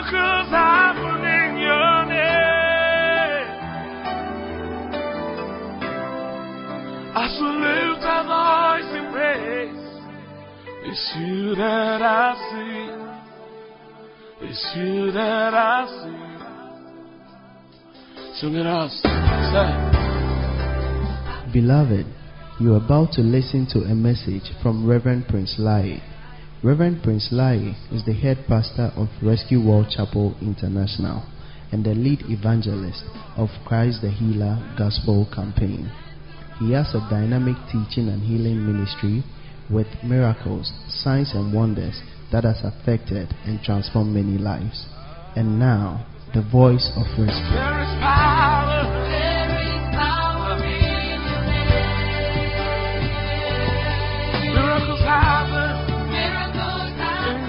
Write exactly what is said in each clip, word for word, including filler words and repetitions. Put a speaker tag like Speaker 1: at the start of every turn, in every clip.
Speaker 1: Miracles happen in your name. As we lift our voice in praise, it's you that I see. It's you that I see. Sing it out. Say.
Speaker 2: Beloved, you are about to listen to a message from Reverend Prince Lai. Reverend Prince Lai is the head pastor of Rescue World Chapel International and the lead evangelist of Christ the Healer Gospel Campaign. He has a dynamic teaching and healing ministry with miracles, signs and wonders that has affected and transformed many lives. And now, the voice of rescue.
Speaker 1: There is power. There is power in your name. Miracles happen. Miracles happen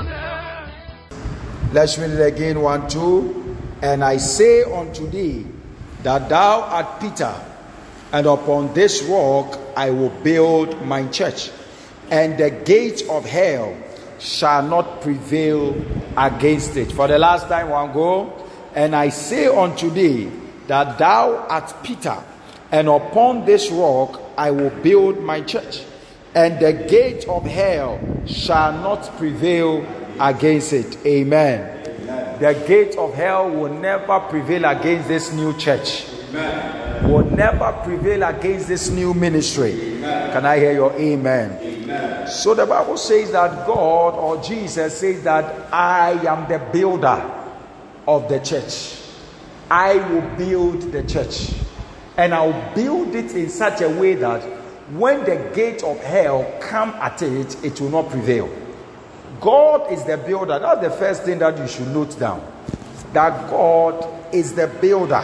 Speaker 1: in your name.
Speaker 3: Let's read it again. One, two. And I say unto thee that thou art Peter, and upon this rock I will build my church, and the gates of hell shall not prevail against it. For the last time, one go. And I say unto thee that thou art Peter, and upon this rock I will build my church, and the gate of hell shall not prevail against it. Amen. Amen. The gate of hell will never prevail against this new church. Amen. Will never prevail against this new ministry. Amen. Can I hear your amen? Amen. So the Bible says that God or Jesus says that I am the builder of the church. I will build the church, and I will build it in such a way that when the gate of hell come at it, it will not prevail. God is the builder. That's the first thing that you should note down. That God is the builder.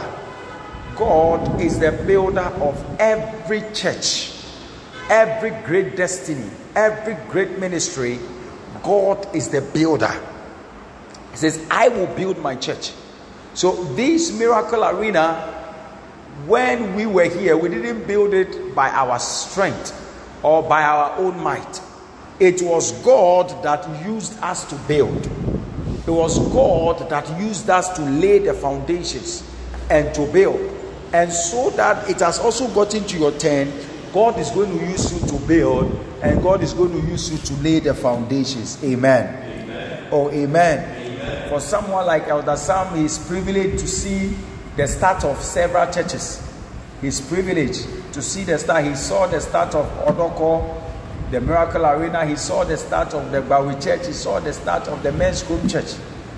Speaker 3: God is the builder of every church, every great destiny, every great ministry. God is the builder. He says, I will build my church. So this Miracle Arena, when we were here, we didn't build it by our strength or by our own might. It was God that used us to build. It was God that used us to lay the foundations and to build. And so that it has also gotten to your turn, God is going to use you to build, and God is going to use you to lay the foundations. Amen. Amen. Oh, amen. Amen. For someone like Elder Sam, he is privileged to see the start of several churches. He is privileged to see the start. He saw the start of Odoko, the Miracle Arena. He saw the start of the Bawi Church. He saw the start of the Men's Group Church.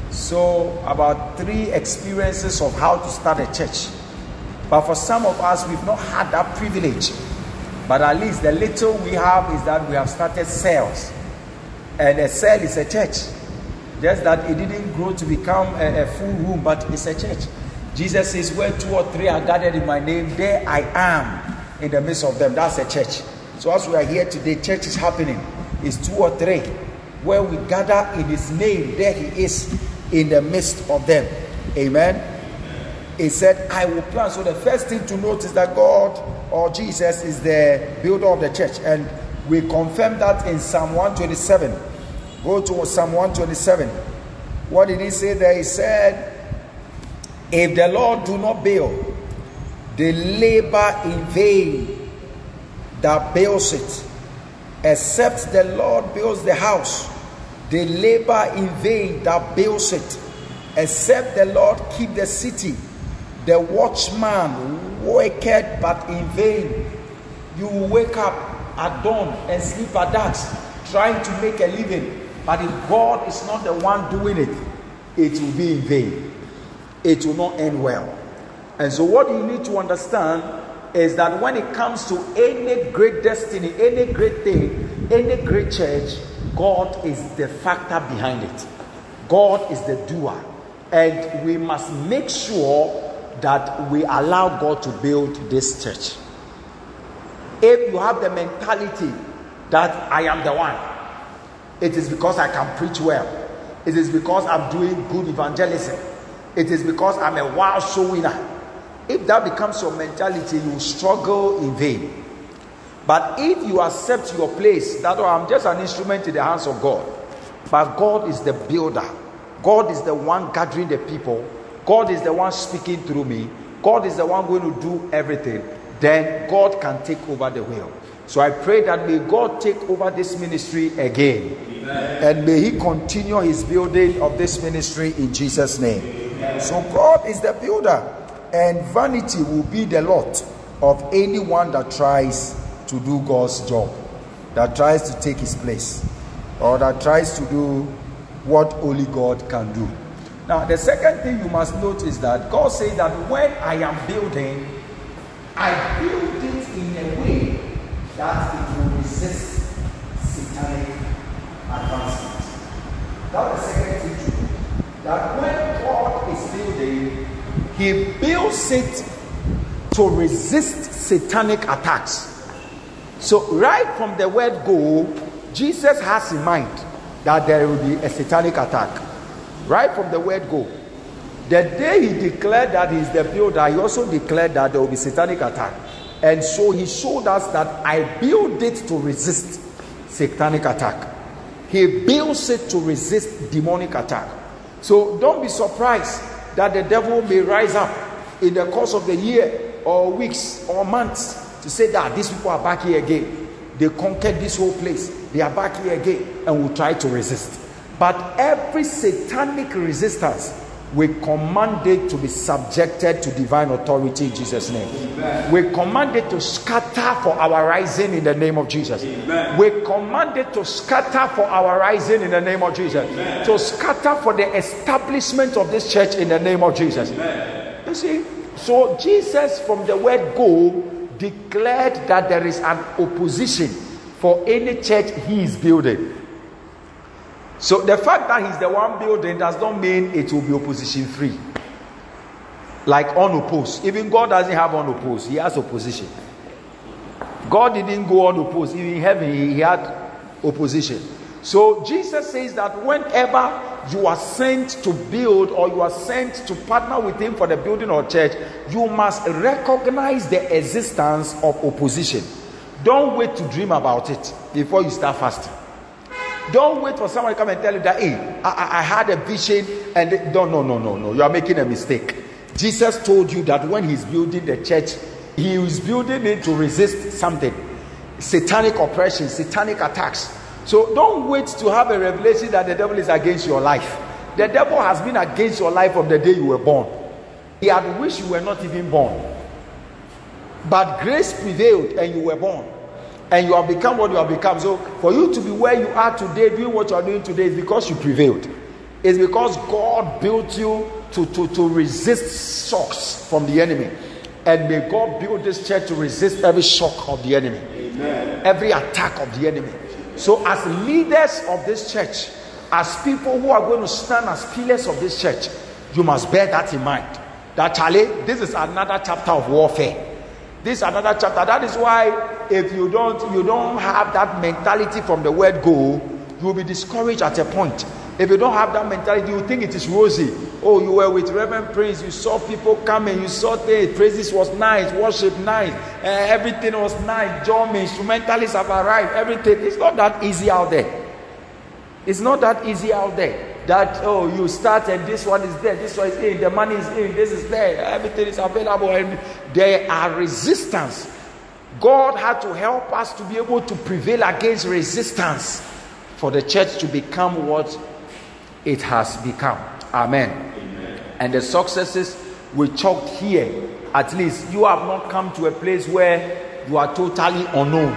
Speaker 3: So about three experiences of how to start a church. But for some of us, we've not had that privilege. But at least the little we have is that we have started cells. And a cell is a church. Just that it didn't grow to become a, a full room, but it's a church. Jesus says, where two or three are gathered in my name, there I am in the midst of them. That's a church. So as we are here today, church is happening. It's two or three. Where we gather in his name, there he is in the midst of them. Amen. He said, I will plant. So the first thing to note is that God or Jesus is the builder of the church. And we confirm that in Psalm one twenty-seven. Go to Psalm one twenty-seven. What did he say there? He said, if the Lord do not build, they labor in vain that builds it. Except the Lord builds the house, they labor in vain that builds it. Except the Lord keep the city, the watchman waketh but in vain. You will wake up at dawn and sleep at dusk, trying to make a living. But if God is not the one doing it, it will be in vain. It will not end well. And so what you need to understand is that when it comes to any great destiny, any great thing, any great church, God is the factor behind it. God is the doer. And we must make sure that we allow God to build this church. If you have the mentality that I am the one, it is because I can preach well. It is because I'm doing good evangelism. It is because I'm a wild soul winner. If that becomes your mentality, you will struggle in vain. But if you accept your place, that oh, I'm just an instrument in the hands of God, but God is the builder. God is the one gathering the people, God is the one speaking through me, God is the one going to do everything, then God can take over the wheel. So I pray that may God take over this ministry again. Amen. And may he continue his building of this ministry in Jesus' name. Amen. So God is the builder, and vanity will be the lot of anyone that tries to do God's job, that tries to take his place, or that tries to do what only God can do. Now the second thing you must note is that God says that when I am building, I build it in a way that it will resist satanic advancement. That's the second thing to do. That when God is building, he builds it to resist satanic attacks. So right from the word go, Jesus has in mind that there will be a satanic attack. Right from the word go. The day he declared that he is the builder, he also declared that there will be satanic attack. And so he showed us that I build it to resist satanic attack. He builds it to resist demonic attack. So don't be surprised that the devil may rise up in the course of the year or weeks or months to say that these people are back here again. They conquered this whole place. They are back here again and will try to resist. But every satanic resistance, we command it to be subjected to divine authority in Jesus' name. Amen. We command it to scatter for our rising in the name of Jesus. Amen. We command it to scatter for our rising in the name of Jesus. Amen. To scatter for the establishment of this church in the name of Jesus. Amen. You see, so Jesus from the word go declared that there is an opposition for any church he is building. So the fact that he's the one building does not mean it will be opposition free. Like unopposed. Even God doesn't have unopposed. He has opposition. God didn't go unopposed. Even in heaven he had opposition. So Jesus says that whenever you are sent to build or you are sent to partner with him for the building of church, you must recognize the existence of opposition. Don't wait to dream about it before you start fasting. Don't wait for someone to come and tell you that, hey, I, I had a vision and they, no, no, no, no, no. You are making a mistake. Jesus told you that when he's building the church, he is building it to resist something. Satanic oppression, satanic attacks. So don't wait to have a revelation that the devil is against your life. The devil has been against your life from the day you were born. He had wished you were not even born. But grace prevailed and you were born. And you have become what you have become. So for you to be where you are today, doing what you are doing today, is because you prevailed. It's because God built you to, to, to resist shocks from the enemy. And may God build this church to resist every shock of the enemy. Amen. Every attack of the enemy. So as leaders of this church, as people who are going to stand as pillars of this church, you must bear that in mind. That, Charlie, this is another chapter of warfare. This is another chapter. That is why if you don't you don't have that mentality from the word go, you will be discouraged at a point. If you don't have that mentality, you think it is rosy. Oh, you were with Reverend Prince, you saw people coming, you saw things, praises was nice, worship nice, uh, everything was nice, drumming, instrumentalists have arrived, everything. It's not that easy out there. It's not that easy out there. That, oh, you started, this one is there, this one is in, the money is in, this is there, everything is available, and there are resistance. God had to help us to be able to prevail against resistance for the church to become what it has become. Amen. Amen. And the successes we chalked here, at least you have not come to a place where you are totally unknown.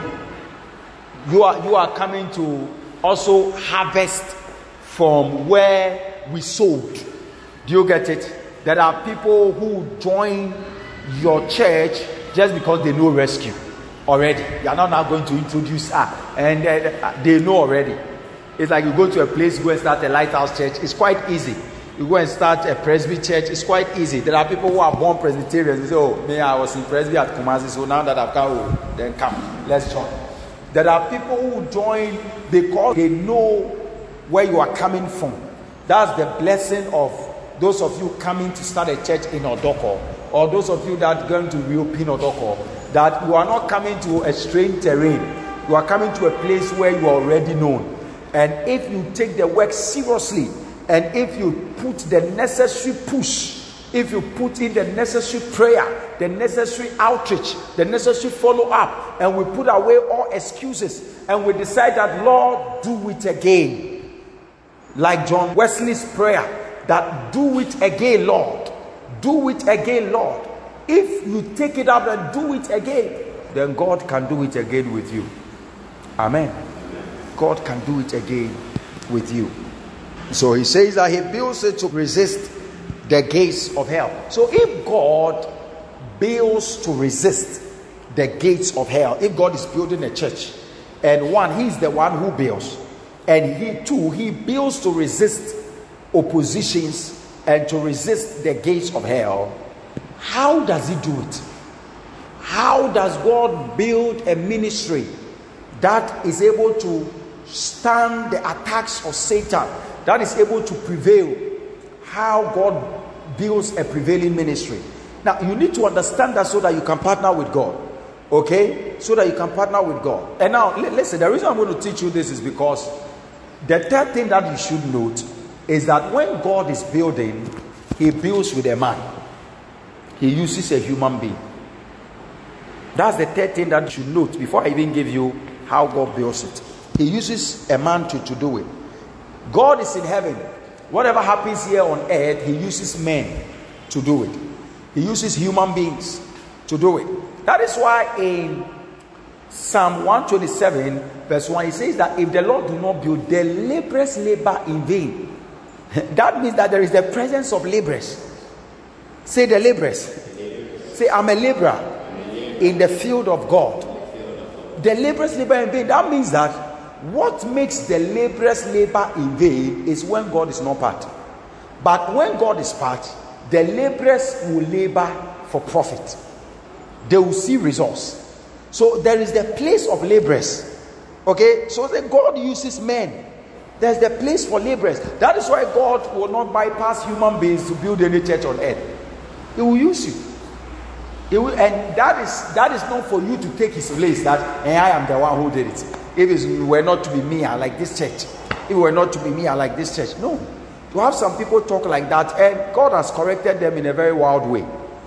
Speaker 3: You are, you are coming to also harvest from where we sowed. Do you get it? There are people who join your church just because they know rescue already. You are not now going to introduce her, and uh, they know already. It's like you go to a place, go and start a lighthouse church. It's quite easy. You go and start a Presby church. It's quite easy. There are people who are born Presbyterians. They say, oh, me, I was in Presby at Kumasi, so now that I've come, oh, then come, let's join. There are people who join because they know where you are coming from. That's the blessing of those of you coming to start a church in Odoko, or those of you that are going to reopen Odoko, that you are not coming to a strange terrain. You are coming to a place where you are already known. And if you take the work seriously and if you put the necessary push, if you put in the necessary prayer, the necessary outreach, the necessary follow-up, and we put away all excuses, and we decide that, Lord, do it again. Like John Wesley's prayer, that do it again, Lord. Do it again, Lord. If you take it up and do it again, then God can do it again with you. Amen. God can do it again with you. So he says that he builds it to resist the gates of hell. So if God builds to resist the gates of hell, if God is building a church, and one, he's the one who builds, and he too, he builds to resist oppositions and to resist the gates of hell, how does he do it? How does God build a ministry that is able to stand the attacks of Satan, that is able to prevail? How God builds a prevailing ministry. Now, you need to understand that so that you can partner with God. Okay? So that you can partner with God. And now, listen, the reason I'm going to teach you this is because the third thing that you should note is that when God is building, he builds with a man. He uses a human being. That's the third thing that you should note before I even give you how God builds it. He uses a man to, to do it. God is in heaven. Whatever happens here on earth, he uses men to do it. He uses human beings to do it. That is why in Psalm one twenty-seven verse one, he says that if the Lord do not build, the laborers labor in vain. That means that there is the presence of laborers. Say the laborers. Say, I'm a laborer in the field of God. The laborers labor in vain. That means that what makes the laborers labor in vain is when God is not part. But when God is part, the laborers will labor for profit. They will see results. So there is the place of laborers. Okay, so the God uses men. There's the place for laborers. That is why God will not bypass human beings to build any church on earth. He will use you. He will, and that is that is not for you to take his place, that and I am the one who did it. If it were not to be me, I like this church. If it were not to be me, I like this church. No. To have some people talk like that, and God has corrected them in a very wild way.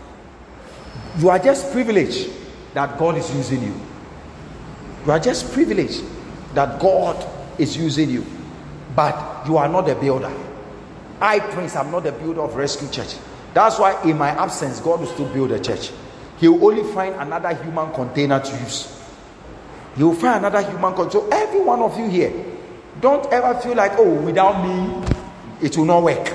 Speaker 3: You are just privileged that God is using you. You are just privileged that God is using you. But you are not a builder. I, Prince, am not the builder of Rescue Church. That's why in my absence, God will still build a church. He will only find another human container to use. He will find another human container. So every one of you here, don't ever feel like, oh, without me, it will not work.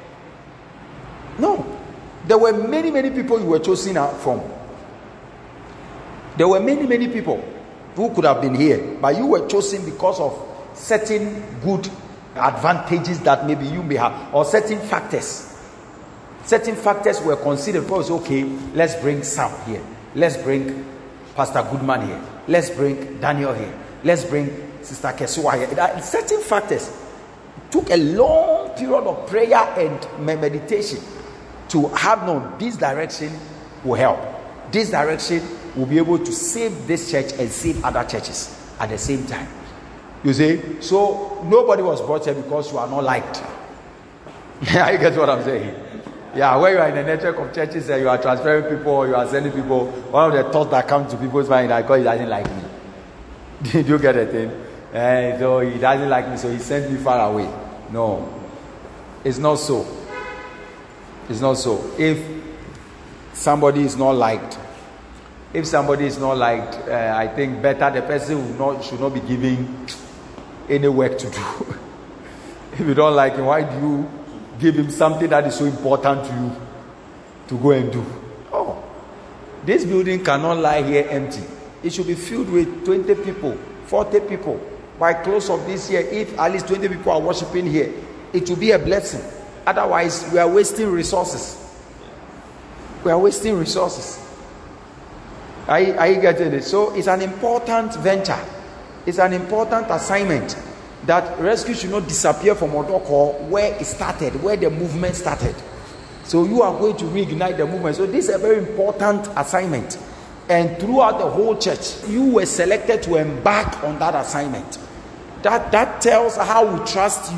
Speaker 3: No. There were many, many people you were chosen out from. There were many, many people who could have been here, but you were chosen because of certain good advantages that maybe you may have, or certain factors. Certain factors were considered. Because okay, let's bring Sam here. Let's bring Pastor Goodman here. Let's bring Daniel here. Let's bring Sister Kesua here. Certain factors. It took a long period of prayer and meditation to have known this direction will help. This direction will be able to save this church and save other churches at the same time. You see? So nobody was brought here because you are not liked. Yeah, you get what I'm saying? Yeah, when you are in the network of churches and you are transferring people or you are sending people, one of the thoughts that comes to people's mind is that God doesn't like me. Did you get the thing? And so he doesn't like me, so he sent me far away. No. It's not so. It's not so. If somebody is not liked, if somebody is not liked, uh, I think better the person will not, should not be giving any work to do. If you don't like him, why do you give him something that is so important to you to go and do? Oh, this building cannot lie here empty. It should be filled with twenty people, forty people. By close of this year, if at least twenty people are worshiping here, it will be a blessing. Otherwise, we are wasting resources. We are wasting resources. Are you, are you getting it? So it's an important venture. It's an important assignment that rescue should not disappear from Odoko where it started, where the movement started. So you are going to reignite the movement. So this is a very important assignment. And throughout the whole church, you were selected to embark on that assignment. That, that tells how we trust you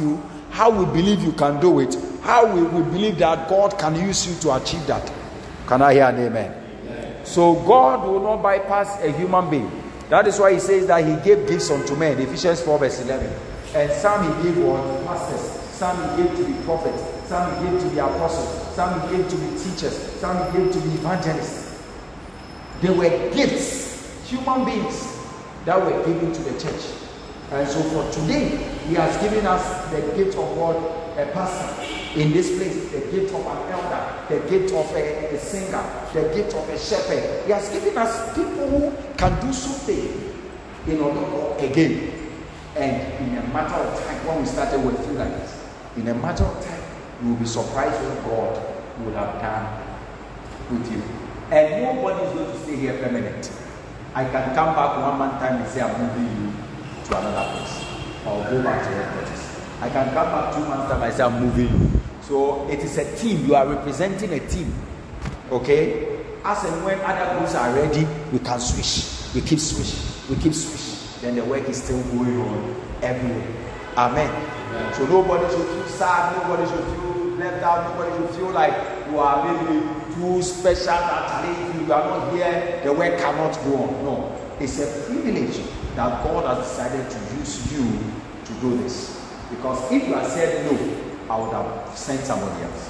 Speaker 3: how we believe you can do it, how we, we believe that God can use you to achieve that. Can I hear an amen? Amen? So God will not bypass a human being. That is why he says that he gave gifts unto men, Ephesians four verse eleven. And some he gave what? Pastors. Some he gave to be prophets. Some he gave to be apostles. Some he gave to be teachers. Some he gave to be evangelists. They were gifts, human beings that were given to the church. And so for today, he has given us the gift of what? A pastor in this place, the gift of an elder, the gift of a, a singer, the gift of a shepherd. He has given us people who can do something in order again. And in a matter of time, when we started, we feel like this. In a matter of time, you will be surprised what God will have done with you. And nobody is going to stay here permanent. I can come back one month time and say I'm moving you to another place. I'll go back to headquarters. I can come back two months time and say I'm moving you. So it is a team. You are representing a team. Okay? As and when other groups are ready, we can switch. We keep switching. We keep switching. Then the work is still going on everywhere. Amen. Amen. So nobody should feel sad. Nobody should feel left out. Nobody should feel like you are maybe too special. That if you are not here, the work cannot go on. No. It's a privilege that God has decided to use you to do this. Because if you had said no, I would have sent somebody else.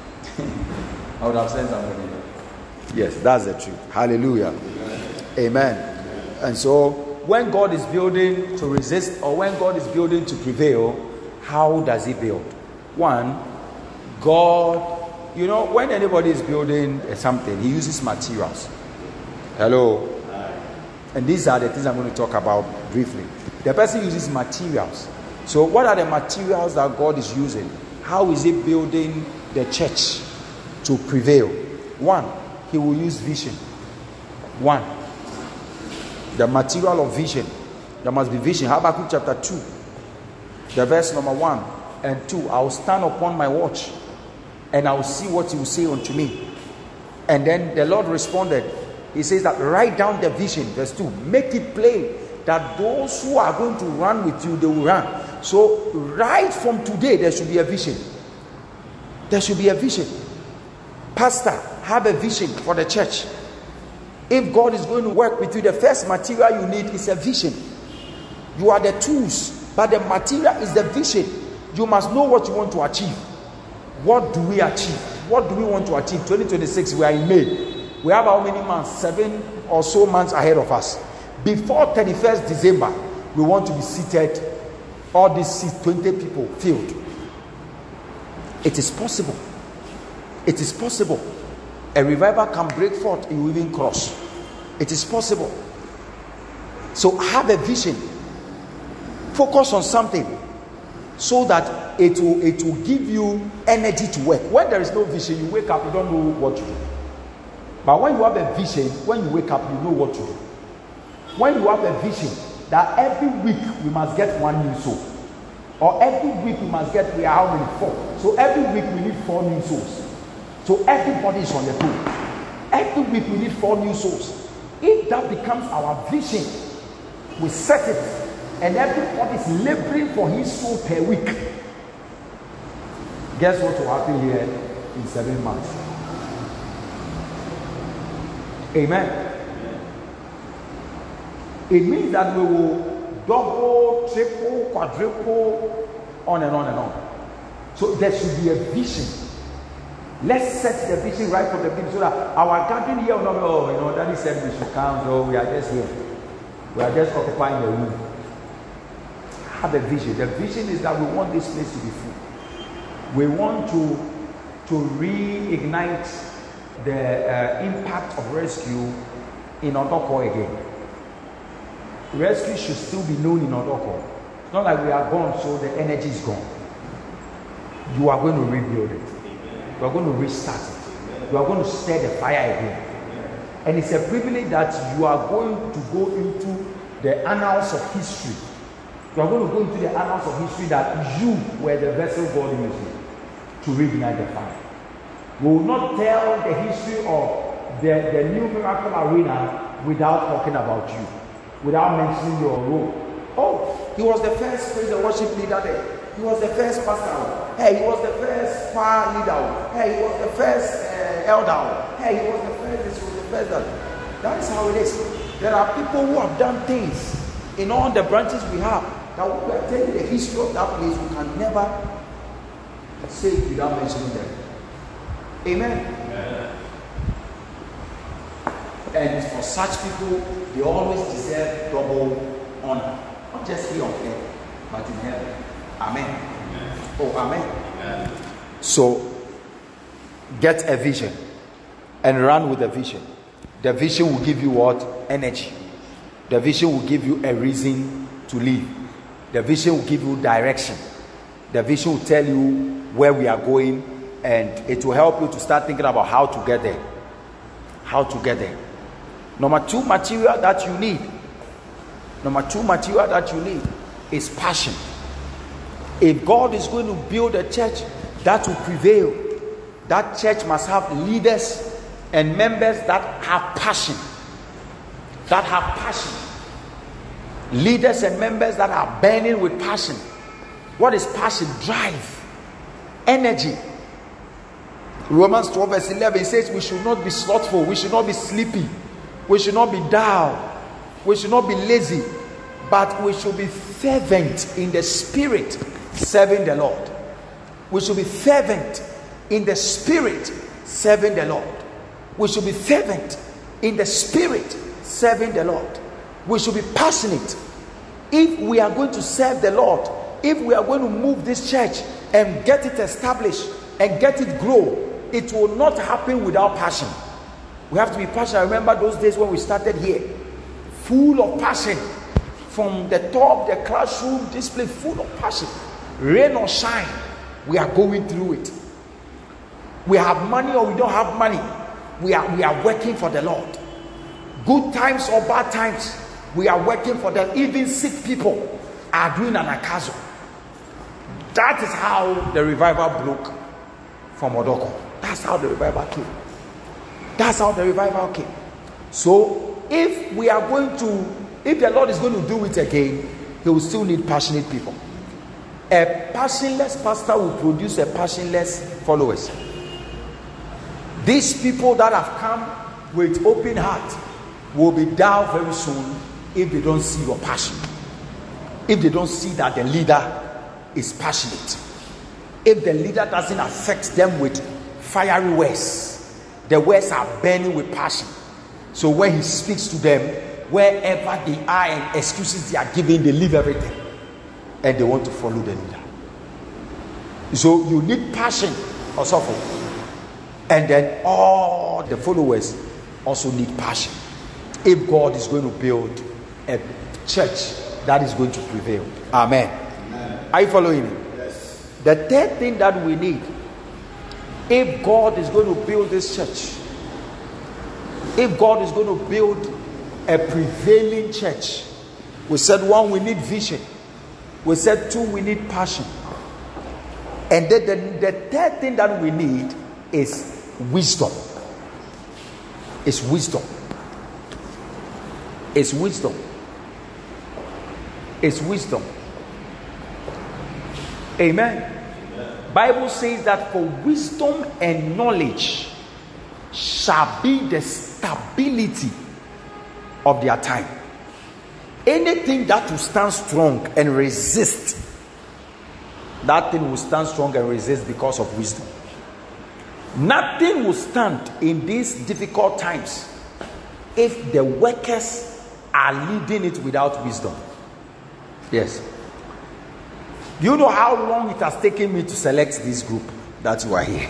Speaker 3: I would have sent somebody else. Yes, that's the truth. Hallelujah. Amen. Amen. And so, when God is building to resist, or when God is building to prevail, how does he build? One, God, you know, when anybody is building something, he uses materials. Hello? And these are the things I'm going to talk about briefly. The person uses materials. So what are the materials that God is using? How is he building the church to prevail? One, he will use vision. One, the material of vision. There must be vision. Habakkuk chapter two, the verse number one and two. I will stand upon my watch, and I will see what he will say unto me. And then the Lord responded. He says that write down the vision, verse two. Make it plain that those who are going to run with you, they will run. So right from today, there should be a vision. There should be a vision. Pastor, have a vision for the church. If God is going to work with you, the first material you need is a vision. You are the tools, but the material is the vision. You must know what you want to achieve. What do we achieve? What do we want to achieve? twenty twenty-six, we are in May. We have how many months? Seven or so months ahead of us. Before thirty-first December, we want to be seated, all these seats, twenty people filled. It is possible. It is possible. A revival can break forth in Weaving Cross. It is possible. So have a vision. Focus on something so that it will, it will give you energy to work. When there is no vision, you wake up, you don't know what to do. But when you have a vision, when you wake up, you know what to do. When you have a vision that every week we must get one new soul, or every week we must get, we are how many? Four. So every week we need four new souls. So everybody is on the go. Every week we need four new souls. If that becomes our vision, we set it, and everybody is laboring for his soul per week. Guess what will happen here in seven months? Amen. It means that we will double, triple, quadruple, on and on and on. So there should be a vision. Let's set the vision right from the beginning so that our gathering here will not be, oh, you know, Daddy said we should come, so we are just here. We are just occupying the room. Have a vision. The vision is that we want this place to be full. We want to, to reignite the uh, impact of rescue in Odoko again. Rescue should still be known in Odoko. It's not like we are gone, so the energy is gone. You are going to rebuild it. You are going to restart it. You are going to stir the fire again. And it's a privilege that you are going to go into the annals of history. You are going to go into the annals of history that you were the vessel God used to reignite the fire. We will not tell the history of the, the new miracle arena without talking about you, without mentioning your role. Oh, he was the first praise and worship leader there. he was the first pastor. Hey, he was the first choir leader. Hey, he was the first uh, elder. Hey, he was the first this, he was the first that. That is how it is. There are people who have done things in all the branches we have that we are telling the history of that place, we can never say it without mentioning them. Amen. Amen. And for such people, they always deserve double honor. Not just here on earth, but in heaven. Amen. Amen. Oh, amen. Amen. So, get a vision and run with the vision. The vision will give you what? Energy. The vision will give you a reason to live. The vision will give you direction. The vision will tell you where we are going, and it will help you to start thinking about how to get there. How to get there. Number two material that you need. Number two material that you need is passion. If God is going to build a church that will prevail, that church must have leaders and members that have passion. That have passion. Leaders and members that are burning with passion. What is passion? Drive. Energy. Romans twelve verse eleven says we should not be slothful. We should not be sleepy. We should not be dull. We should not be lazy. But we should be fervent in the spirit, serving the Lord. We should be fervent in the spirit, serving the Lord. We should be fervent in the spirit, serving the Lord. We should be passionate. If we are going to serve the Lord, if we are going to move this church and get it established and get it grow, it will not happen without passion. We have to be passionate. I remember those days when we started here, full of passion. From the top, the classroom, display, full of passion. Rain or shine, we are going through it. We have money or we don't have money, we are we are working for the Lord. Good times or bad times, we are working for them. Even sick people are doing an akazo. That is how the revival broke from Odoko. That's how the revival came. That's how the revival came. So if we are going to, if the Lord is going to do it again, he will still need passionate people. A passionless pastor will produce a passionless followers. These people that have come with open heart will be down very soon if they don't see your passion. If they don't see that the leader is passionate. If the leader doesn't affect them with fiery words, the words are burning with passion. So when he speaks to them, wherever they are and excuses they are giving, they leave everything and they want to follow the leader. So you need passion also for, and then all the followers also need passion. If God is going to build a church that is going to prevail. Amen. Amen. Are you following me? Yes. The third thing that we need, if God is going to build this church, if God is going to build a prevailing church, we said one, we need vision. We said two, we need passion. And then the, the third thing that we need is wisdom. It's wisdom. It's wisdom. It's wisdom. Amen. Amen. Bible says that for wisdom and knowledge shall be the stability of their time. Anything that will stand strong and resist, that thing will stand strong and resist because of wisdom. Nothing will stand in these difficult times if the workers are leading it without wisdom. Yes. Do you know how long it has taken me to select this group that you are here?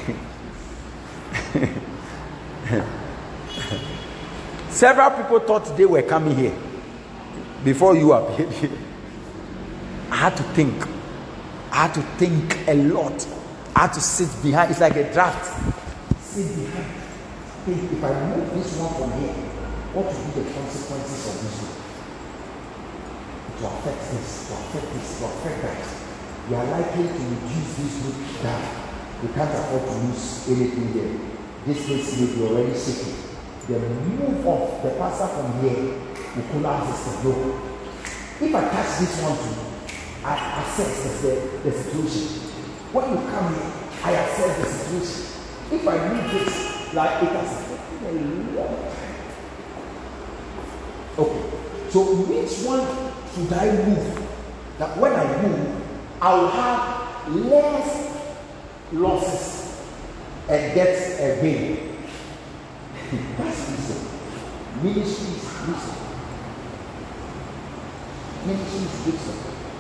Speaker 3: Several people thought they were coming here before you appeared here. I had to think. I had to think a lot. I had to sit behind. It's like a draft. Sit behind. Think, if I move this one from here, what will be the consequences of this one? To affect this, to affect this, to affect that. We are likely to reduce this group down. We can't afford to lose anything here. This place may be already shaking. The move of the pastor from here will collapse this. No. If I touch this one too, I assess the, the situation. When you come here, I assess the situation. If I need this, like it has taken a long time. Okay, so which one should I move? That when I move, I will have less losses and get a gain. That's wisdom. Ministry is wisdom. Ministry is wisdom.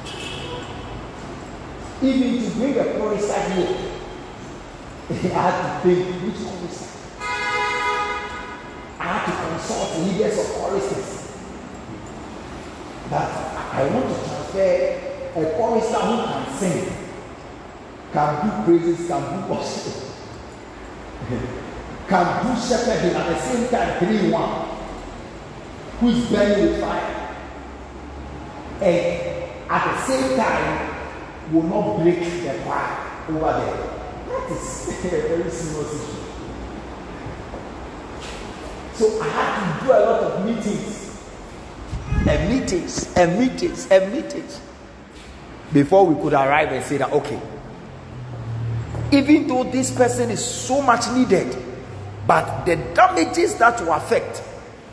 Speaker 3: Even to bring a chorister here, I had to think which chorister. I had to consult the leaders of choristers. That I want to transfer a chorister who can sing, can do praises, can do worship, can do shepherding at the same time, three in one, who is burning with fire, and at the same time will not break the fire over there. That is a very serious issue. So I had to do a lot of meetings. And meetings, and meetings, and meetings before we could arrive and say that, okay, even though this person is so much needed, but the damages that will affect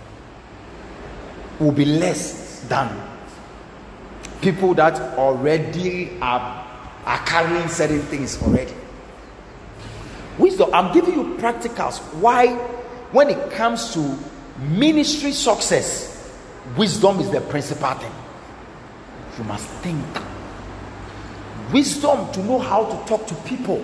Speaker 3: will be less than people that already are, are carrying certain things already. Wisdom, I'm giving you practicals. Why, when it comes to ministry success, wisdom is the principal thing. You must think. Wisdom to know how to talk to people.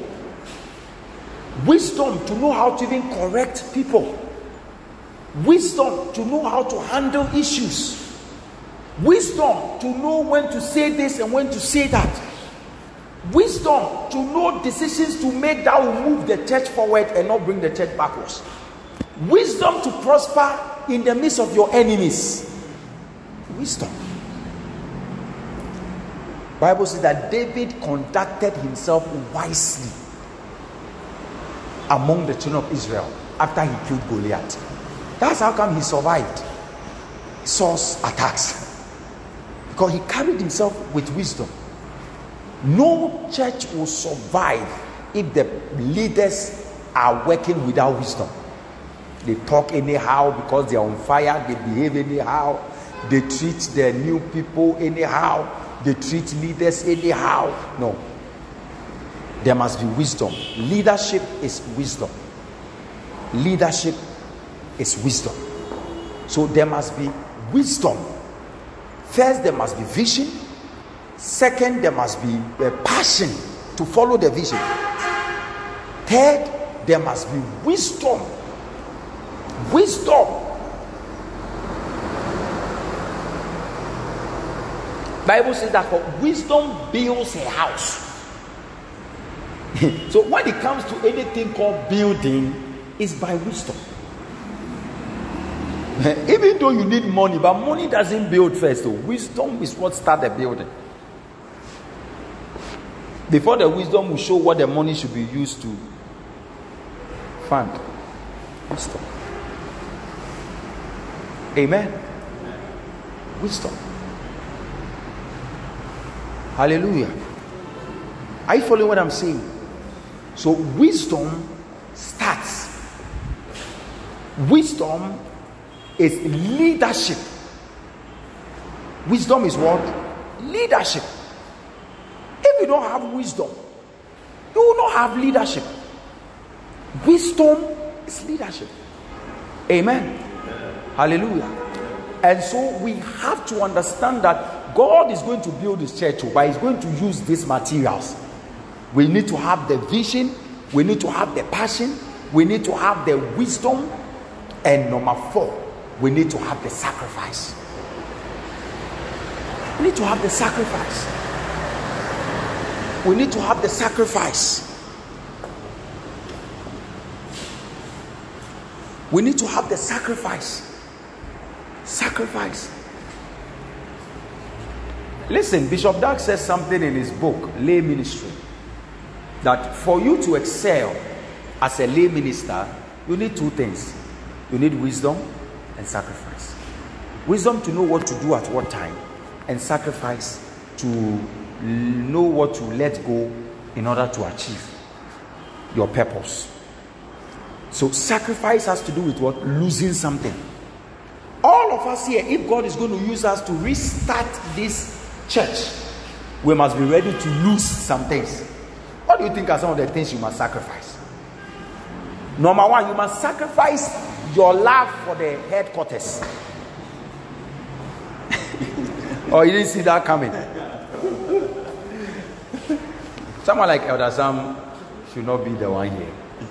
Speaker 3: Wisdom to know how to even correct people. Wisdom to know how to handle issues. Wisdom to know when to say this and when to say that. Wisdom to know decisions to make that will move the church forward and not bring the church backwards. Wisdom to prosper in the midst of your enemies. Wisdom. Bible says that David conducted himself wisely among the children of Israel after he killed Goliath. That's how come he survived Saul's attacks, because he carried himself with wisdom. No church will survive if the leaders are working without wisdom. They talk anyhow because they are on fire, they behave anyhow. They treat their new people anyhow. They treat leaders anyhow. No. There must be wisdom. Leadership is wisdom. Leadership is wisdom. So there must be wisdom. First, there must be vision. Second, there must be a passion to follow the vision. Third, there must be wisdom. Wisdom. Bible says that for wisdom builds a house. So when it comes to anything called building, it's by wisdom. Even though you need money, but money doesn't build first. So wisdom is what starts the building. Before the wisdom will show what the money should be used to fund. Wisdom. Amen. Wisdom. Hallelujah. Are you following what I'm saying? So wisdom starts. Wisdom is leadership. Wisdom is what? Leadership. If you don't have wisdom, you will not have leadership. Wisdom is leadership. Amen. Hallelujah. And so we have to understand that God is going to build his church, but he's going to use these materials. We need to have the vision. We need to have the passion. We need to have the wisdom. And number four, we need to have the sacrifice. We need to have the sacrifice. We need to have the sacrifice. We need to have the sacrifice. Sacrifice. Listen, Bishop Dag says something in his book, Lay Ministry, that for you to excel as a lay minister, you need two things. You need wisdom and sacrifice. Wisdom to know what to do at what time, and sacrifice to know what to let go in order to achieve your purpose. So sacrifice has to do with what? Losing something. All of us here, if God is going to use us to restart this church, we must be ready to lose some things. What do you think are some of the things you must sacrifice? Number one, you must sacrifice your love for the headquarters. Oh, you didn't see that coming. Someone like Elder Sam should not be the one here.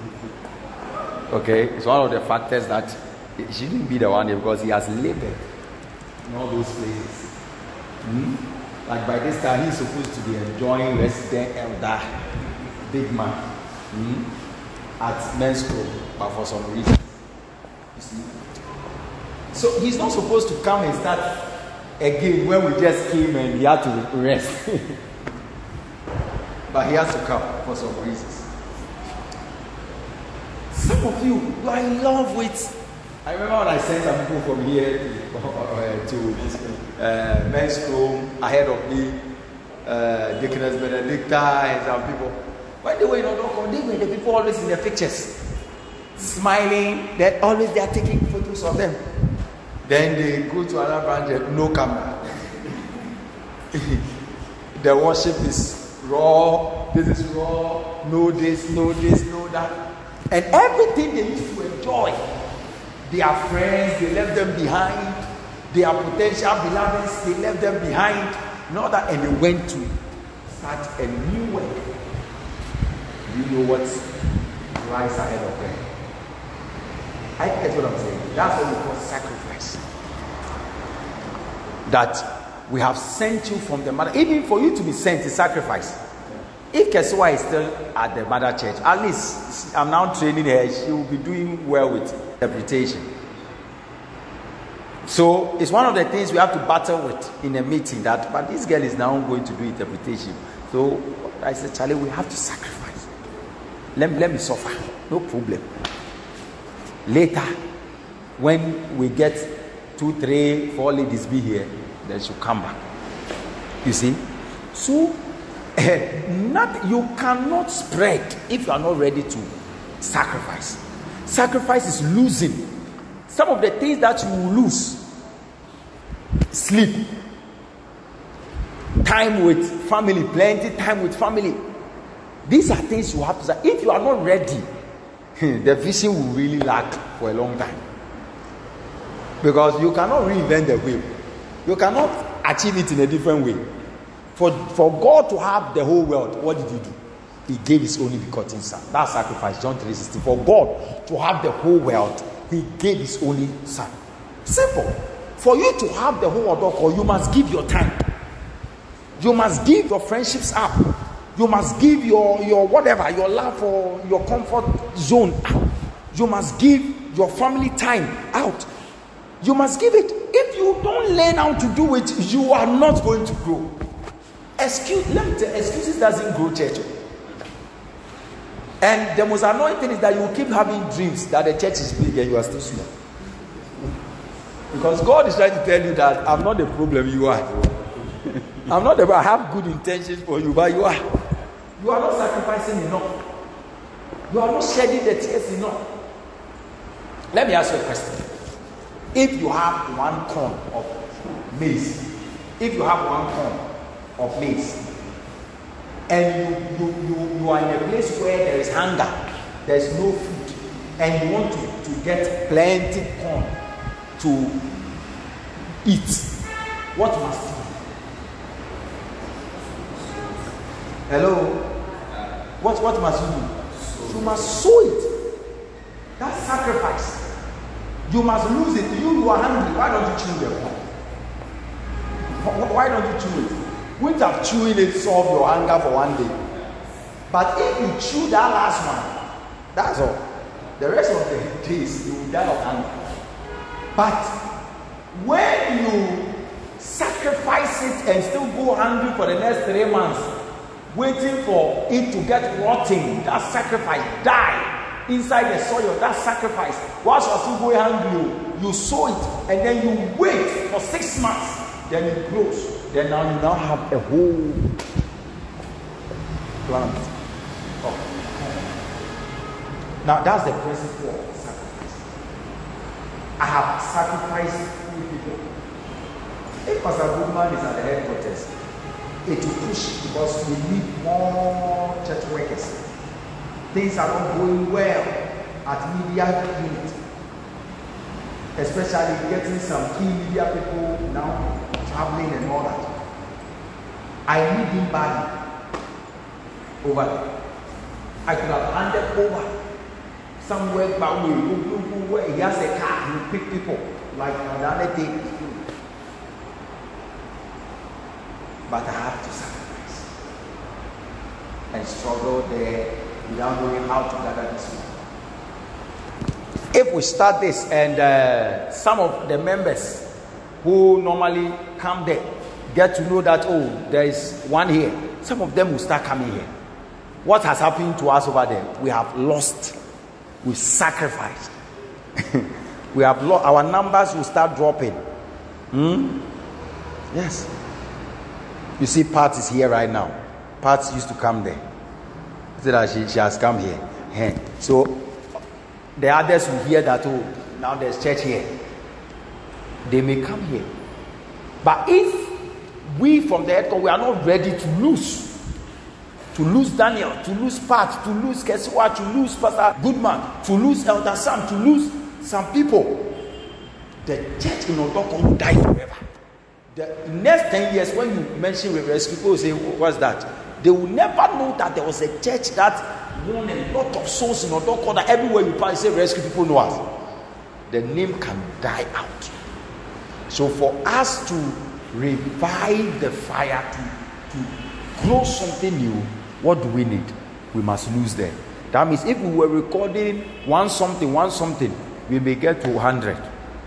Speaker 3: Okay, it's one of the factors that he shouldn't be the one here because he has labored in all those places. Hmm? Like by this time, he's supposed to be enjoying resident elder, big man, hmm? at men's club, but for some reason, you see. So he's not supposed to come and start again when we just came and he had to rest. But he has to come for some reasons. Some of you, you are in love with. I remember when I sent some people from here to, uh, to uh, men's room ahead of me, uh, Deaconess Benedicta and some people. When they were in Odoko, they were the people always in their pictures, smiling. That always they are taking photos of them. Then they go to another branch, no camera. The worship is raw. This is raw. No this, no this, no that. And everything they used to enjoy, their friends, they left them behind. Their potential beloveds, they left them behind. Not that, and they went to start a new work. You know what lies ahead of them. I get what I'm saying. That's what we call sacrifice. That we have sent you from the mother. Even for you to be sent is sacrifice. If Kesua is still at the mother church, at least I'm now training her, she will be doing well with interpretation. So it's one of the things we have to battle with in a meeting, that but this girl is now going to do interpretation. So I said, Charlie, we have to sacrifice. Let me, let me suffer. No problem. Later, when we get two, three, four ladies be here, then she'll come back. You see? So not, you cannot spread if you are not ready to sacrifice. Sacrifice is losing. Some of the things that you will lose: sleep, time with family, plenty time with family. These are things you have to say. If you are not ready, the vision will really lag for a long time. Because you cannot reinvent the wheel. You cannot achieve it in a different way. For, for God to have the whole world, what did he do? He gave his only begotten son. That's sacrifice, John three sixteen. For God to have the whole world, he gave his only son. Simple. For you to have the whole world, you must give your time. You must give your friendships up. You must give your, your whatever, your love or your comfort zone out. You must give your family time out. You must give it. If you don't learn how to do it, you are not going to grow. Excuse, let me tell you, excuses doesn't grow church. And the most annoying thing is that you will keep having dreams that the church is big and you are still small. Because God is trying to tell you that I'm not the problem, you are. I'm not the I have good intentions for you, but you are. You are not sacrificing enough. You are not shedding the tears enough. Let me ask you a question. If you have one corn of maize, if you have one corn of maize, and you, you, you, you are in a place where there is hunger, there is no food, and you want to, to get plenty corn to eat, what must you do? Hello? What, what must you do? You must sow it. That's sacrifice. You must lose it. You, you are hungry. Why don't you chew the corn? Why don't you chew it? Wouldn't have chewing it solve your hunger for one day. But if you chew that last one, that's all. The rest of the days you will die of hunger. But when you sacrifice it and still go hungry for the next three months, waiting for it to get rotting, that sacrifice, die inside the soil, that sacrifice. Whilst you are still going hungry, you sow it and then you wait for six months then it grows. Then now you now have a whole plant. Oh. Now that's the principle of sacrifice. I have sacrificed three people. If Pastor Goodman is at the headquarters, it will push because we need more church workers. Things are not going well at media unit, especially getting some key media people now traveling and all that. I need him back over there. I could have handed over somewhere back where he has a car, he pick people like the other day. But I have to sacrifice and struggle there without knowing how to gather this one. If we start this and uh, some of the members who normally come there get to know that, oh, there is one here, some of them will start coming here. What has happened to us over there? We have lost. We sacrificed. We have lost. Our numbers will start dropping. Hmm? Yes. You see, Pat is here right now. Pat used to come there. So that she, she has come here. Yeah. So the others will hear that, oh, now there's church here. They may come here. But if we from the headquarters, we are not ready to lose, to lose Daniel, to lose Pat, to lose Keswa, to lose Pastor Goodman, to lose Elder Sam, to lose some people, the church in Odoko will die forever. The next ten years, when you mention rescue, people will say, what's that? They will never know that there was a church that won a lot of souls in Odoko, that everywhere you pass, say rescue, people know us. The name can die out. So for us to revive the fire, to, to grow something new, what do we need? We must lose them. That means if we were recording one something, one something, we may get to one hundred.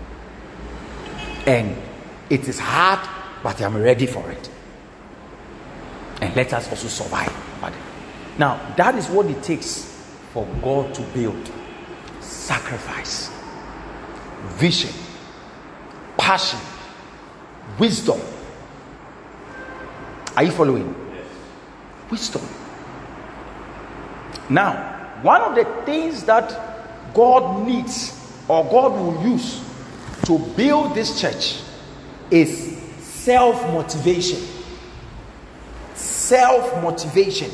Speaker 3: And it is hard, but I'm ready for it. And let us also survive. Now, that is what it takes for God to build. Sacrifice, vision, passion, wisdom. Are you following? Yes. Wisdom. Now, one of the things that God needs or God will use to build this church is self-motivation. Self-motivation.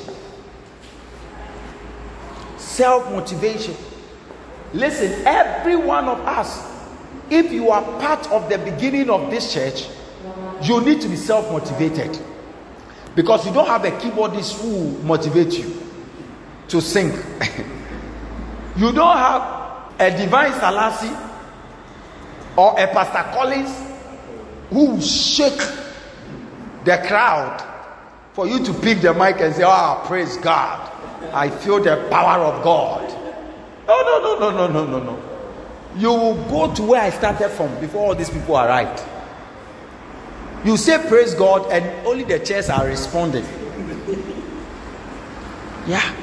Speaker 3: Self-motivation. Listen, every one of us, if you are part of the beginning of this church, you need to be self-motivated. Because you don't have a keyboardist who will motivate you to sing. You don't have a Divine Salasi or a Pastor Collins who will shake the crowd for you to pick the mic and say, oh, praise God. I feel the power of God. No, no, no, no, no, no, no, no. You will go to where I started from before all these people arrived. You say praise God and only the chairs are responding. Yeah.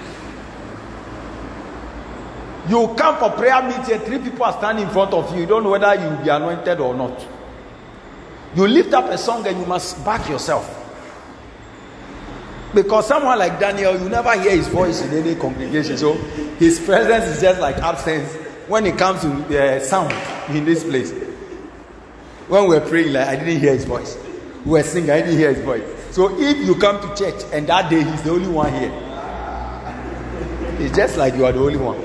Speaker 3: You come for prayer meeting and three people are standing in front of you. You don't know whether you will be anointed or not. You lift up a song and you must back yourself. Because someone like Daniel, you never hear his voice in any congregation. So his presence is just like absence when it comes to uh, sound in this place. When we were praying, like I didn't hear his voice. We were singing, I didn't hear his voice. So if you come to church and that day he's the only one here, it's just like you are the only one.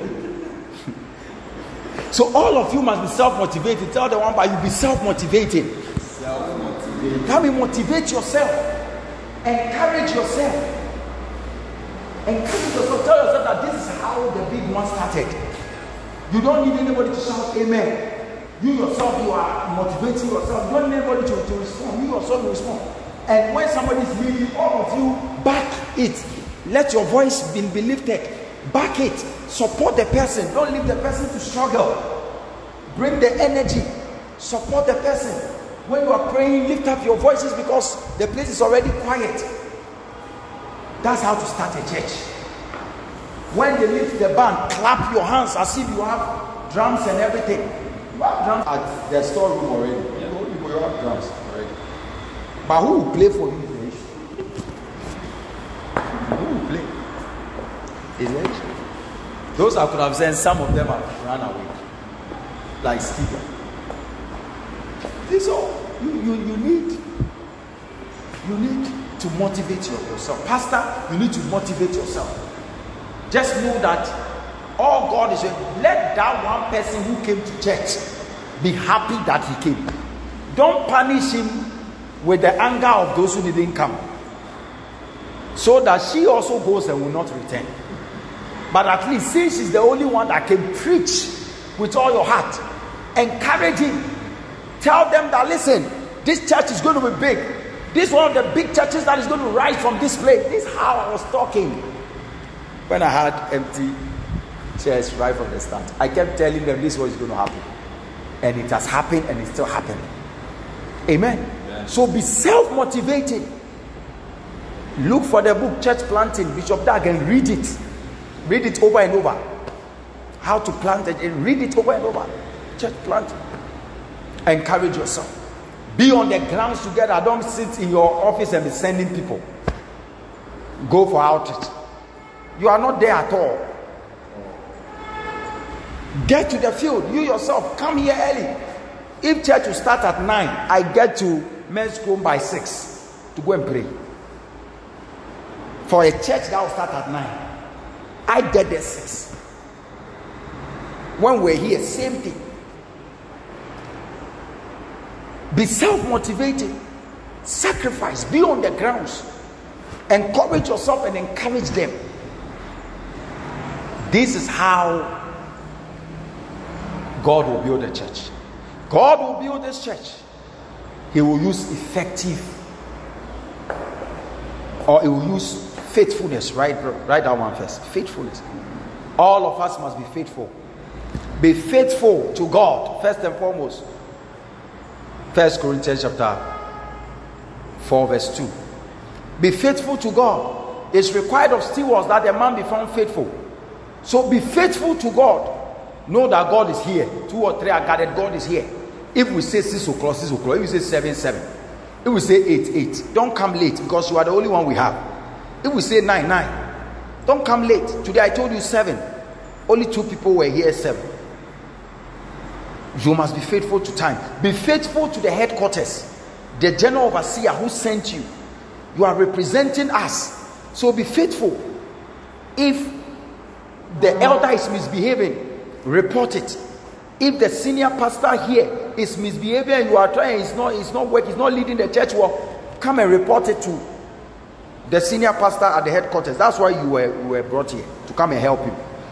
Speaker 3: So all of you must be self-motivated. Tell the one, but you be self-motivated. Self-motivated. Come and motivate yourself. Encourage yourself. Encourage yourself. Tell yourself that this is how the big one started. You don't need anybody to shout amen. You yourself, you are motivating yourself. You don't need anybody to, to respond. You yourself will respond. And when somebody is leading, all of you back it. Let your voice be, be lifted. Back it. Support the person. Don't leave the person to struggle. Bring the energy. Support the person. When you are praying, lift up your voices because the place is already quiet. That's how to start a church. When they lift the band, clap your hands as if you have drums and everything. You have drums at the storeroom already. Yeah. You have drums already. But who will play for you is the issue. Who will play is the issue. Those I could have said, some of them have run away. Like Stephen. This is all. You, you, you need you need to motivate yourself. Pastor, you need to motivate yourself. Just know that all God is saying, let that one person who came to church be happy that he came. Don't punish him with the anger of those who didn't come, so that she also goes and will not return. But at least, since she's the only one that can preach with all your heart, encourage him. Tell them that, listen, this church is going to be big. This is one of the big churches that is going to rise from this place. This is how I was talking when I had empty chairs right from the start. I kept telling them this was going to happen, and it has happened, and it's still happening. Amen. Yeah. So be self-motivated. Look for the book Church Planting, Bishop Dag, and read it. Read it over and over. How to plant it, and read it over and over. Church Planting. Encourage yourself. Be on the grounds together. Don't sit in your office and be sending people. Go for outreach. You are not there at all. Get to the field. You yourself, come here early. If church will start at nine, I get to men's home by six to go and pray. For a church that will start at nine, I get there six. When we're here, same thing. Be self-motivated. Sacrifice. Be on the grounds. Encourage yourself and encourage them. This is how God will build a church. God will build this church. He will use effective, or he will use faithfulness. Write, write that one first. Faithfulness. All of us must be faithful. Be faithful to God first and foremost. First Corinthians chapter four verse two. Be faithful to God. It's required of stewards that a man be found faithful. So be faithful to God. Know that God is here. Two or three are gathered, God is here. If we say six o'clock, six o'clock. If we say seven, seven. If we say eight, eight. Don't come late, because you are the only one we have. If we say nine, nine. Don't come late. Today I told you seven. Only two people were here, seven. You must be faithful to time. Be faithful to the headquarters, the general overseer who sent you. You are representing us, so be faithful. If the elder is misbehaving, report it. If the senior pastor here is misbehaving and you are trying, it's not, it's not working, it's not leading the church well, come and report it to the senior pastor at the headquarters. That's why you were, you were brought here, to come and help him.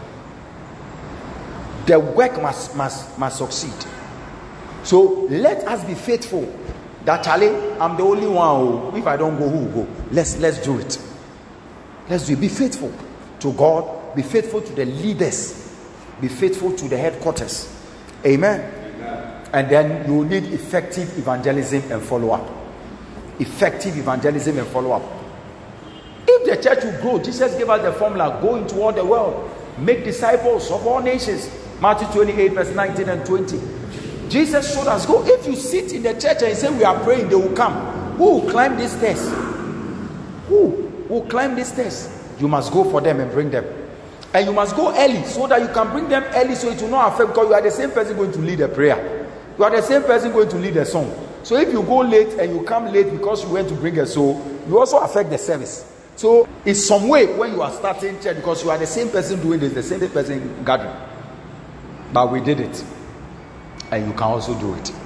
Speaker 3: The work must must must succeed. So let us be faithful. That Charlie, I'm the only one who, if I don't go, who will go? Let's let's do it. Let's do it. Be faithful to God. Be faithful to the leaders. Be faithful to the headquarters. Amen. Amen. And then you need effective evangelism and follow up. Effective evangelism and follow up. If the church will grow, Jesus gave us the formula: go into all the world, make disciples of all nations. Matthew twenty-eight verse nineteen and twenty. Jesus showed us, go. If you sit in the church and say we are praying, they will come. Who will climb this stairs? Who will climb this stairs? You must go for them and bring them. And you must go early, so that you can bring them early, so it will not affect, because you are the same person going to lead a prayer. You are the same person going to lead a song. So if you go late and you come late because you went to bring a soul, you also affect the service. So it's some way when you are starting church, because you are the same person doing this, the same person gathering. But we did it, and you can also do it.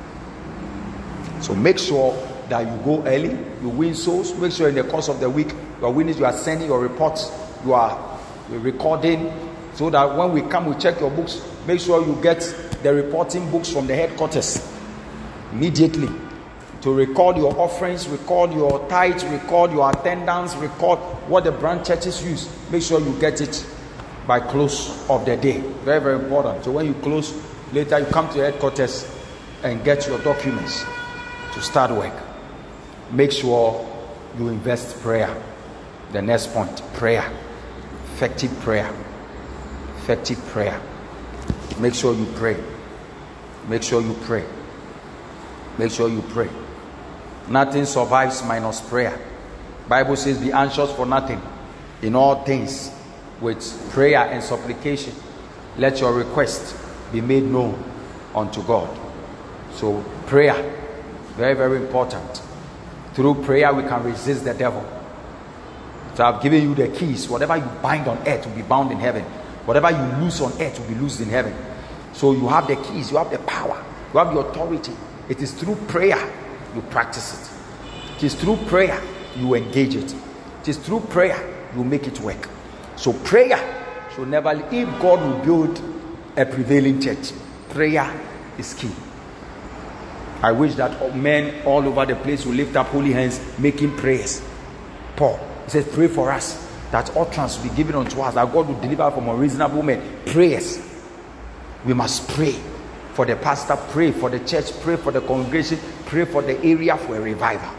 Speaker 3: So make sure that you go early, you win souls. Make sure in the course of the week you are winning, you are sending your reports, you are recording, so that when we come, we check your books. Make sure you get the reporting books from the headquarters immediately, to record your offerings, record your tithes, record your attendance, record what the branch churches use. Make sure you get it by close of the day. Very, very important. So when you close, later you come to the headquarters and get your documents to start work. Make sure you invest prayer. The next point, prayer. Effective prayer. Effective prayer. Make sure you pray. Make sure you pray. Make sure you pray. Nothing survives minus prayer. Bible says, be anxious for nothing. In all things, with prayer and supplication, let your request be made known unto God. So prayer, very, very important. Through prayer, we can resist the devil. So I've given you the keys. Whatever you bind on earth will be bound in heaven. Whatever you loose on earth will be loosed in heaven. So you have the keys, you have the power, you have the authority. It is through prayer you practice it. It is through prayer you engage it. It is through prayer you make it work. So prayer should never, if God will build a prevailing church, prayer is key. I wish that men all over the place will lift up holy hands, making prayers. Paul, he says, pray for us, that utterance will be given unto us, that God will deliver from unreasonable men. Prayers. We must pray for the pastor, pray for the church, pray for the congregation, pray for the area for a revival.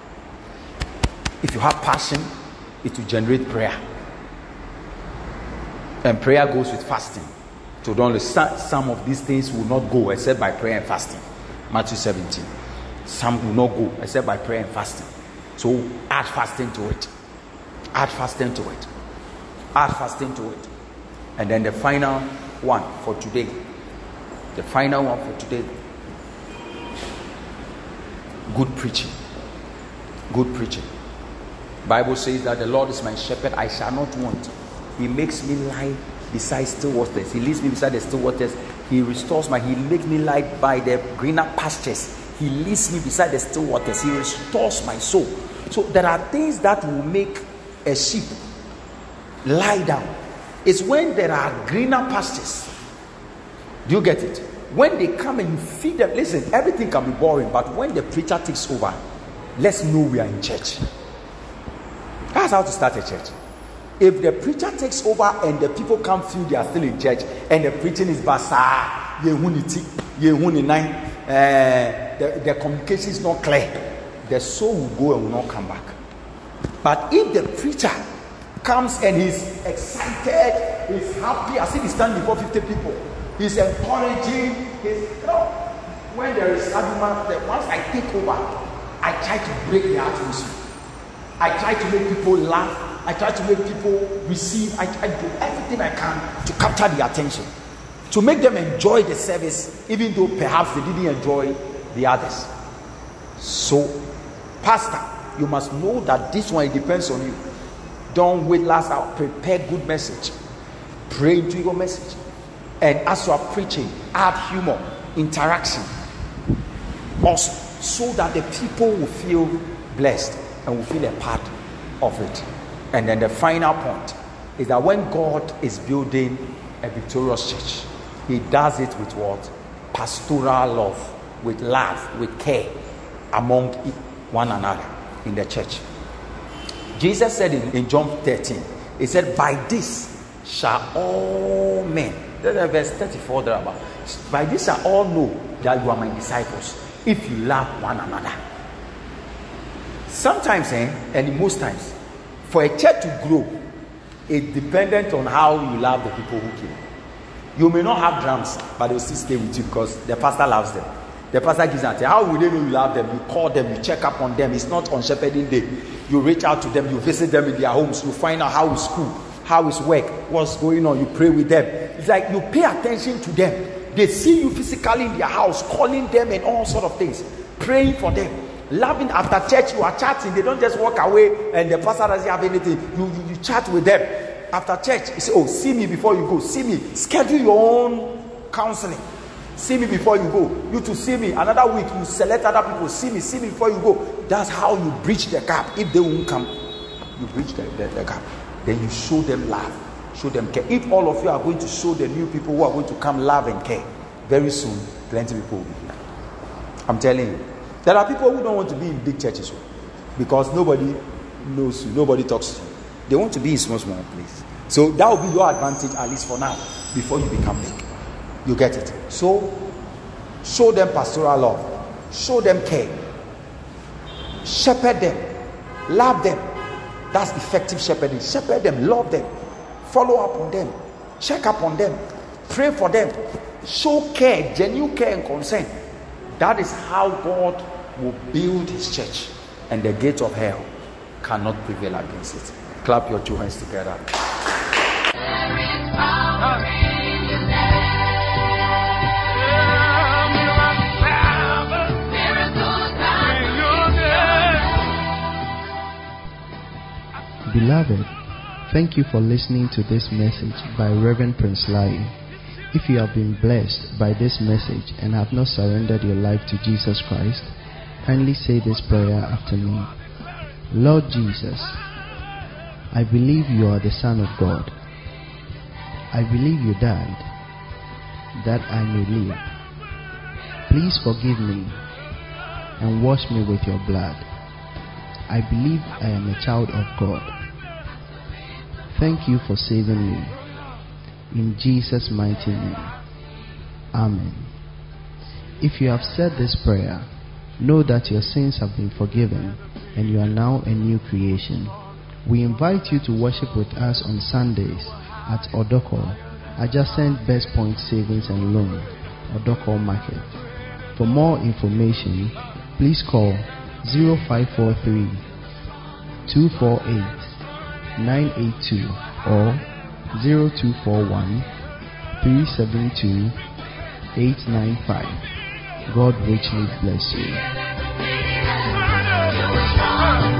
Speaker 3: If you have passion, it will generate prayer. And prayer goes with fasting. So don't listen, some of these things will not go except by prayer and fasting. Matthew seventeen. Some will not go except by prayer and fasting. So add fasting to it. Add fasting to it. Add fasting to it. And then the final one for today. The final one for today. Good preaching. Good preaching. Bible says that the Lord is my shepherd, I shall not want. He makes me lie beside still waters. He leads me beside the still waters. He restores my, he makes me lie by the greener pastures. He leads me beside the still waters. He restores my soul. So there are things that will make a sheep lie down. It's when there are greener pastures. Do you get it? When they come and you feed them, listen, everything can be boring, but when the preacher takes over, let's know we are in church. That's how to start a church. If the preacher takes over and the people come feel they are still in church and the preaching is basa, the, the communication is not clear, the soul will go and will not come back. But if the preacher comes and he's excited, he's happy, as if he's standing before fifty people, he's encouraging, he's, you know, when there is argument, that once I take over, I try to break the atmosphere. I try to make people laugh. I try to make people receive. I try to do everything I can to capture their attention, to make them enjoy the service, even though perhaps they didn't enjoy the others. So, pastor, you must know that this one, it depends on you. Don't wait last hour. Prepare good message. Pray into your message. And as you are preaching, add humor, interaction, also, so that the people will feel blessed and will feel a part of it. And then the final point is that when God is building a victorious church, he does it with what? Pastoral love, with love, with care among one another in the church. Jesus said in, in John thirteen, he said, by this shall all men, that's verse thirty-four there about, by this shall all know that you are my disciples, if you love one another. Sometimes, eh, and most times, for a church to grow, it's dependent on how you love the people who came. You may not have drums, but they'll still stay with you because the pastor loves them. The pastor gives an answer. How will they know you love them? You call them, you check up on them. It's not on shepherding day. You reach out to them, you visit them in their homes, you find out how is school, how is work, what's going on. You pray with them. It's like you pay attention to them. They see you physically in their house, calling them and all sort of things, praying for them. Loving. After church, you are chatting. They don't just walk away and the pastor doesn't have anything. You, you, you chat with them. After church, you say, oh, see me before you go. See me. Schedule your own counseling. See me before you go. You to see me. Another week, you select other people. See me. See me before you go. That's how you bridge the gap. If they won't come, you bridge the, the, the gap. Then you show them love. Show them care. If all of you are going to show the new people who are going to come love and care, very soon, plenty of people will be here. I'm telling you. There are people who don't want to be in big churches because nobody knows you, nobody talks to you. They want to be in small, small place. So that will be your advantage, at least for now, before you become big. You get it? So, show them pastoral love. Show them care. Shepherd them. Love them. That's effective shepherding. Shepherd them. Love them. Follow up on them. Check up on them. Pray for them. Show care, genuine care and concern. That is how God will build his church, and the gate of hell cannot prevail against it. Clap your two hands together.
Speaker 2: Beloved, thank you for listening to this message by Reverend Prince Lai. If you have been blessed by this message and have not surrendered your life to Jesus Christ, kindly say this prayer after me. Lord Jesus, I believe you are the Son of God. I believe you died that I may live. Please forgive me and wash me with your blood. I believe I am a child of God. Thank you for saving me. In Jesus' mighty name. Amen. If you have said this prayer, know that your sins have been forgiven and you are now a new creation. We invite you to worship with us on Sundays at Odoko, adjacent Best Point Savings and Loan, Odoko Market. For more information, please call zero five four three, two four eight, nine eight two or zero two four one, three seven two, eight nine five. God richly bless you.